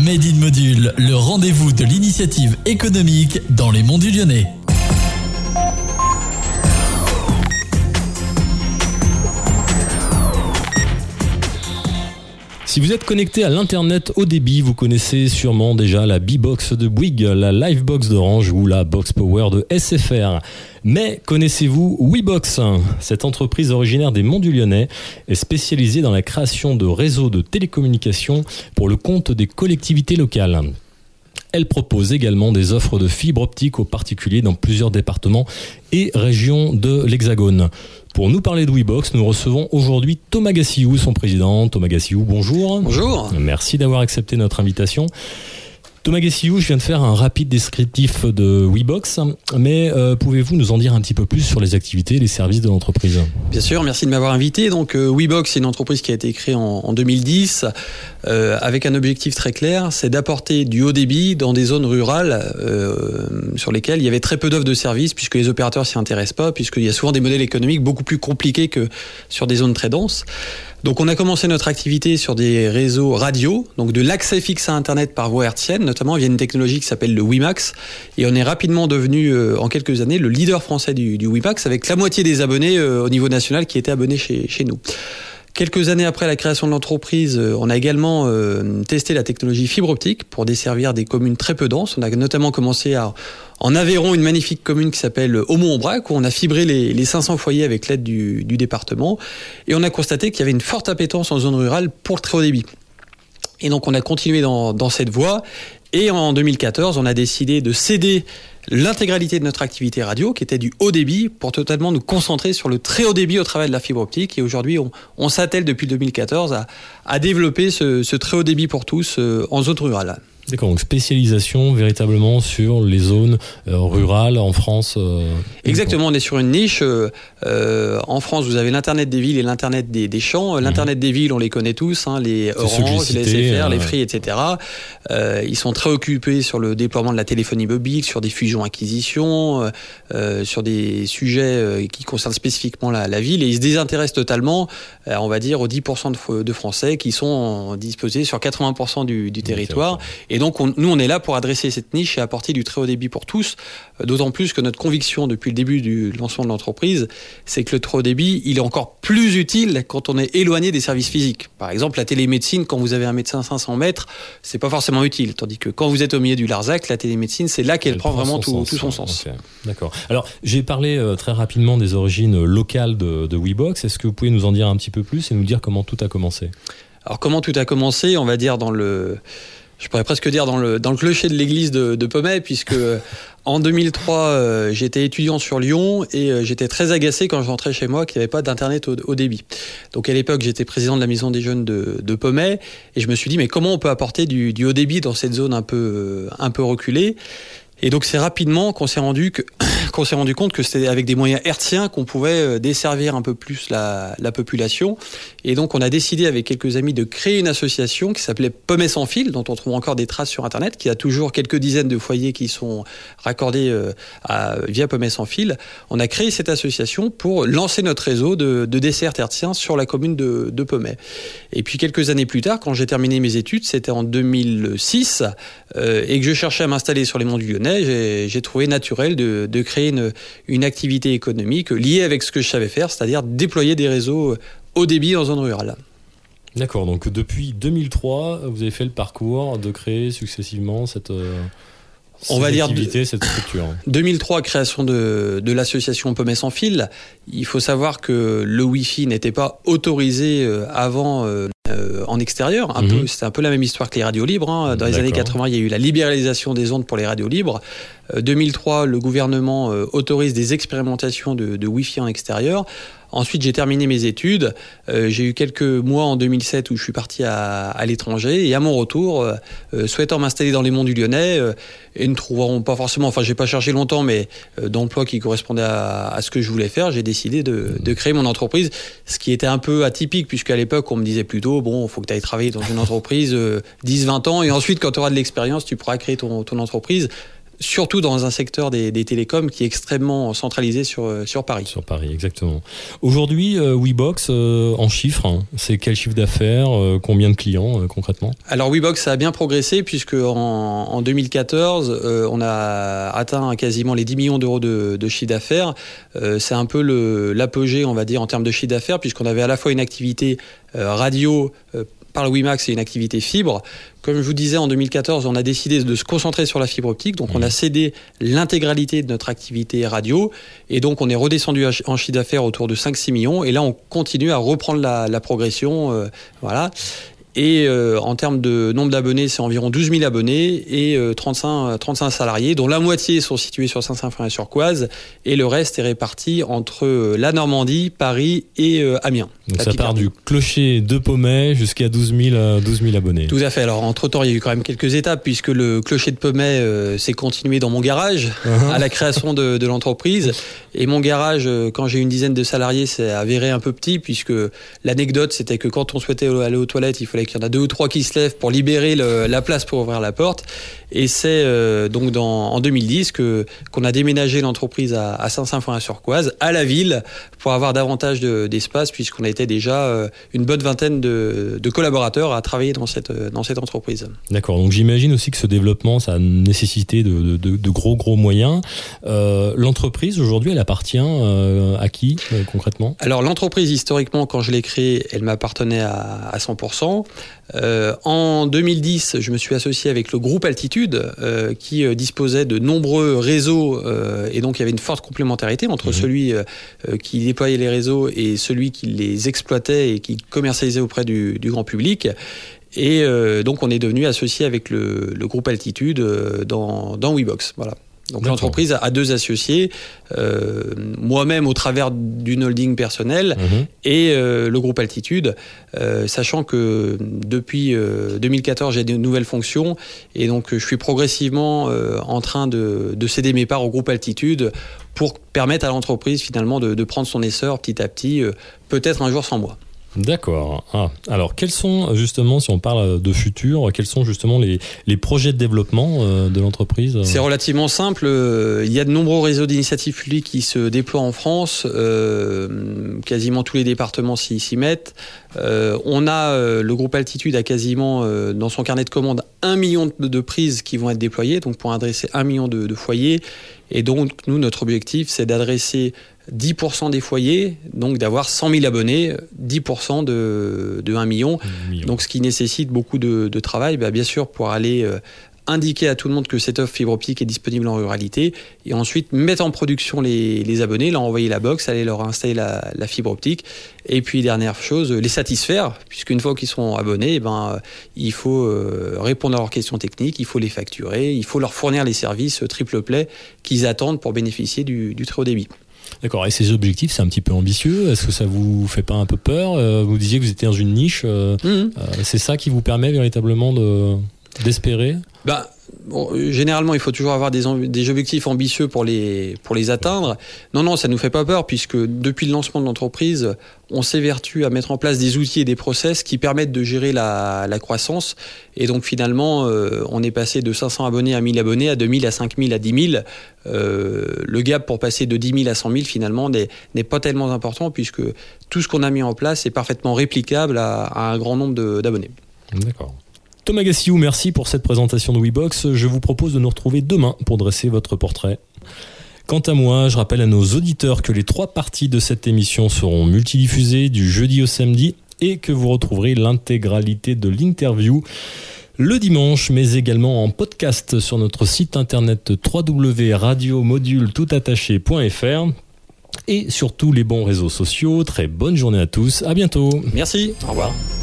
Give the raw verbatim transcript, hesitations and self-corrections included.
Made in Module, le rendez-vous de l'initiative économique dans les Monts du Lyonnais. Si vous êtes connecté à l'internet haut débit, vous connaissez sûrement déjà la B-Box de Bouygues, la Livebox d'Orange ou la Box Power de S F R. Mais connaissez-vous WeBox ? Cette entreprise originaire des Monts du Lyonnais est spécialisée dans la création de réseaux de télécommunications pour le compte des collectivités locales. Elle propose également des offres de fibre optique aux particuliers dans plusieurs départements et régions de l'Hexagone. Pour nous parler de WeBox, nous recevons aujourd'hui Thomas Gassillou, son président. Thomas Gassillou, bonjour. Bonjour. Merci d'avoir accepté notre invitation. Thomas Gassillou, je viens de faire un rapide descriptif de WeBox, mais euh, pouvez-vous nous en dire un petit peu plus sur les activités et les services de l'entreprise ? Bien sûr, merci de m'avoir invité. Donc euh, WeBox, c'est une entreprise qui a été créée en, en deux mille dix euh, avec un objectif très clair, c'est d'apporter du haut débit dans des zones rurales euh, sur lesquelles il y avait très peu d'offres de services puisque les opérateurs s'y intéressent pas, puisqu'il y a souvent des modèles économiques beaucoup plus compliqués que sur des zones très denses. Donc on a commencé notre activité sur des réseaux radio, donc de l'accès fixe à Internet par voie hertzienne, notamment via une technologie qui s'appelle le WiMax. Et on est rapidement devenu, euh, en quelques années, le leader français du, du WiMax, avec la moitié des abonnés euh, au niveau national qui étaient abonnés chez, chez nous. Quelques années après la création de l'entreprise, on a également euh, testé la technologie fibre optique pour desservir des communes très peu denses. On a notamment commencé à, en Aveyron, une magnifique commune qui s'appelle Aumont-Aubrac, où on a fibré les, les cinq cents foyers avec l'aide du, du département. Et on a constaté qu'il y avait une forte appétence en zone rurale pour le très haut débit. Et donc on a continué dans, dans cette voie. Et en deux mille quatorze, on a décidé de céder l'intégralité de notre activité radio, qui était du haut débit, pour totalement nous concentrer sur le très haut débit au travers de la fibre optique. Et aujourd'hui, on, on s'attelle depuis deux mille quatorze à, à développer ce, ce très haut débit pour tous euh, en zone rurale. D'accord, donc spécialisation véritablement sur les zones euh, rurales en France. Euh, Exactement, on est sur une niche. Euh, euh, en France, vous avez l'Internet des villes et l'Internet des, des champs. L'Internet mmh. des villes, on les connaît tous, hein, les Orange, les S F R, euh... les Free, et cetera. Euh, ils sont très occupés sur le déploiement de la téléphonie mobile, sur des fusions-acquisitions, euh, sur des sujets euh, qui concernent spécifiquement la, la ville. Et ils se désintéressent totalement, euh, on va dire, aux dix pour cent de, de Français qui sont disposés sur quatre-vingts pour cent du, du territoire. Et donc, on, nous, on est là pour adresser cette niche et apporter du très haut débit pour tous, d'autant plus que notre conviction depuis le début du lancement de l'entreprise, c'est que le très haut débit, il est encore plus utile quand on est éloigné des services physiques. Par exemple, la télémédecine, quand vous avez un médecin à cinq cents mètres, c'est pas forcément utile, tandis que quand vous êtes au milieu du Larzac, la télémédecine, c'est là qu'elle Elle prend vraiment tout, sens, tout son sens. Okay. D'accord. Alors, j'ai parlé euh, très rapidement des origines locales de, de WeBox. Est-ce que vous pouvez nous en dire un petit peu plus et nous dire comment tout a commencé ? Alors, comment tout a commencé ? On va dire dans le... Je pourrais presque dire dans le, dans le clocher de l'église de, de Pomey, puisque en deux mille trois, euh, j'étais étudiant sur Lyon et euh, j'étais très agacé quand je rentrais chez moi qu'il n'y avait pas d'internet au, au débit. Donc à l'époque, j'étais président de la maison des jeunes de, de Pomey et je me suis dit, mais comment on peut apporter du, du haut débit dans cette zone un peu, un peu reculée ? Et donc c'est rapidement qu'on s'est rendu que qu'on s'est rendu compte que c'était avec des moyens hertziens qu'on pouvait desservir un peu plus la, la population. Et donc on a décidé avec quelques amis de créer une association qui s'appelait Pomey sans fil, dont on trouve encore des traces sur Internet, qui a toujours quelques dizaines de foyers qui sont raccordés à, via Pomey sans fil. On a créé cette association pour lancer notre réseau de, de dessertes hertziens sur la commune de, de Pomey. Et puis quelques années plus tard, quand j'ai terminé mes études, c'était en deux mille six, euh, et que je cherchais à m'installer sur les Monts du Lyonnais, J'ai, j'ai trouvé naturel de, de créer une, une activité économique liée avec ce que je savais faire, c'est-à-dire déployer des réseaux haut débit en zone rurale. D'accord, donc depuis deux mille trois, vous avez fait le parcours de créer successivement cette, cette On va activité, dire cette structure. deux mille trois, création de, de l'association Pomey sans fil. Il faut savoir que le Wi-Fi n'était pas autorisé avant... Euh, Euh, en extérieur, un mmh. peu, c'était un peu la même histoire que les radios libres. Hein. Dans D'accord. les années quatre-vingts, il y a eu la libéralisation des ondes pour les radios libres. Euh, deux mille trois, le gouvernement euh, autorise des expérimentations de, de Wi-Fi en extérieur. Ensuite, j'ai terminé mes études. Euh, j'ai eu quelques mois en deux mille sept où je suis parti à, à l'étranger. Et à mon retour, euh, euh, souhaitant m'installer dans les Monts du Lyonnais, euh, et ne trouveront pas forcément, enfin, j'ai pas cherché longtemps, mais euh, d'emploi qui correspondait à, à ce que je voulais faire, j'ai décidé de, de créer mon entreprise. Ce qui était un peu atypique, puisqu'à l'époque, on me disait plutôt, bon, il faut que tu ailles travailler dans une entreprise euh, dix vingt ans, et ensuite, quand tu auras de l'expérience, tu pourras créer ton, ton entreprise. surtout dans un secteur des, des télécoms qui est extrêmement centralisé sur, sur Paris. Sur Paris, exactement. Aujourd'hui, euh, WeBox, euh, en chiffres, hein, c'est quel chiffre d'affaires, euh, combien de clients euh, concrètement ? Alors WeBox, ça a bien progressé puisque en, en deux mille quatorze, euh, on a atteint quasiment les dix millions d'euros de, de chiffre d'affaires. Euh, c'est un peu le, l'apogée, on va dire, en termes de chiffre d'affaires, puisqu'on avait à la fois une activité euh, radio euh, par le WiMax et une activité fibre. Comme je vous disais, en deux mille quatorze, on a décidé de se concentrer sur la fibre optique. Donc, mmh. on a cédé l'intégralité de notre activité radio. Et donc, on est redescendu en chiffre d'affaires autour de cinq à six millions. Et là, on continue à reprendre la, la progression. Euh, voilà. Et euh, en termes de nombre d'abonnés, c'est environ douze mille abonnés et euh, trente-cinq, trente-cinq salariés, dont la moitié sont situés sur Saint-Symphorien-sur-Coise et le reste est réparti entre la Normandie, Paris et euh, Amiens. Donc ça part du clocher de Pommet jusqu'à douze mille abonnés. Tout à fait. Alors entre-temps, il y a eu quand même quelques étapes puisque le clocher de Pommet euh, s'est continué dans mon garage uh-huh. à la création de, de l'entreprise. Et mon garage, euh, quand j'ai une dizaine de salariés, s'est avéré un peu petit puisque l'anecdote, c'était que quand on souhaitait aller aux toilettes, il fallait qu'il y en a deux ou trois qui se lèvent pour libérer le, la place pour ouvrir la porte. Et c'est euh, donc dans, en deux mille dix que, qu'on a déménagé l'entreprise à, à Saint-Symphorien-sur-Coise, à la ville, pour avoir davantage de, d'espace, puisqu'on était déjà euh, une bonne vingtaine de, de collaborateurs à travailler dans cette, dans cette entreprise. D'accord, donc j'imagine aussi que ce développement, ça a nécessité de, de, de gros, gros moyens. Euh, l'entreprise, aujourd'hui, elle appartient euh, à qui, euh, concrètement ? Alors, l'entreprise, historiquement, quand je l'ai créée, elle m'appartenait à, à cent pour cent. Euh, en deux mille dix, je me suis associé avec le groupe Altitude euh, qui euh, disposait de nombreux réseaux euh, et donc il y avait une forte complémentarité entre mmh. celui euh, qui déployait les réseaux et celui qui les exploitait et qui commercialisait auprès du, du grand public. Et euh, donc on est devenu associé avec le, le groupe Altitude euh, dans, dans WeBox. Voilà. Donc D'accord. l'entreprise a deux associés, euh, moi-même au travers d'une holding personnelle mmh. et euh, le groupe Altitude, euh, sachant que depuis euh, deux mille quatorze j'ai de nouvelles fonctions et donc je suis progressivement euh, en train de, de céder mes parts au groupe Altitude pour permettre à l'entreprise finalement de, de prendre son essor petit à petit, euh, peut-être un jour sans moi. D'accord. Ah, alors, quels sont justement, si on parle de futur, quels sont justement les, les projets de développement euh, de l'entreprise ? C'est relativement simple. Il y a de nombreux réseaux d'initiatives publiques qui se déploient en France. Euh, quasiment tous les départements s'y, s'y mettent. Euh, on a euh, le groupe Altitude a quasiment euh, dans son carnet de commandes un million de, de prises qui vont être déployées, donc pour adresser un million de, de foyers. Et donc, nous, notre objectif, c'est d'adresser dix pour cent des foyers, donc d'avoir cent mille abonnés, dix pour cent de, de un million. million. Donc, ce qui nécessite beaucoup de, de travail, bah, bien sûr, pour aller euh, indiquer à tout le monde que cette offre fibre optique est disponible en ruralité, et ensuite mettre en production les, les abonnés, leur envoyer la box, aller leur installer la, la fibre optique, et puis dernière chose, les satisfaire, puisqu'une fois qu'ils sont abonnés, eh ben, il faut euh, répondre à leurs questions techniques, il faut les facturer, il faut leur fournir les services triple play qu'ils attendent pour bénéficier du, du très haut débit. D'accord, et ces objectifs, c'est un petit peu ambitieux. Est-ce que ça vous fait pas un peu peur ? euh, Vous disiez que vous étiez dans une niche. Euh, mmh. euh, c'est ça qui vous permet véritablement de, d'espérer ? Bah, bon, généralement, il faut toujours avoir des, des objectifs ambitieux pour les, pour les atteindre. Non, non, ça ne nous fait pas peur, puisque depuis le lancement de l'entreprise, on s'évertue à mettre en place des outils et des process qui permettent de gérer la, la croissance. Et donc, finalement, euh, on est passé de cinq cents abonnés à mille abonnés, à deux mille, à cinq mille, à dix mille. Euh, le gap pour passer de dix mille à cent mille, finalement, n'est, n'est pas tellement important, puisque tout ce qu'on a mis en place est parfaitement réplicable à, à un grand nombre de, d'abonnés. D'accord. Thomas Gassiou, merci pour cette présentation de WeBox. Je vous propose de nous retrouver demain pour dresser votre portrait. Quant à moi, je rappelle à nos auditeurs que les trois parties de cette émission seront multidiffusées du jeudi au samedi et que vous retrouverez l'intégralité de l'interview le dimanche, mais également en podcast sur notre site internet w w w point radio module tout attaché point f r et sur tous les bons réseaux sociaux. Très bonne journée à tous, à bientôt. Merci, au revoir.